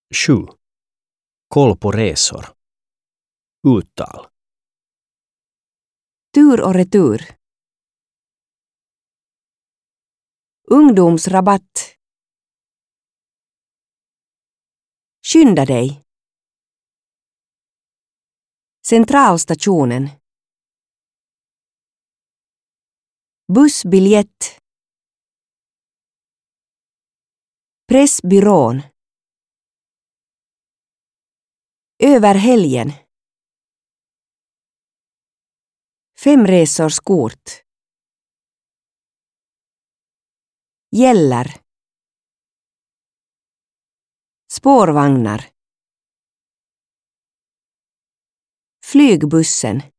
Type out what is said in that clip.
7. Koll på resor. Uttal. Tur och retur. Ungdomsrabatt. Skynda dig. Centralstationen. Bussbiljett. Pressbyrån. Över helgen. 5 resors kort. Gäller. Spårvagnar. Flygbussen.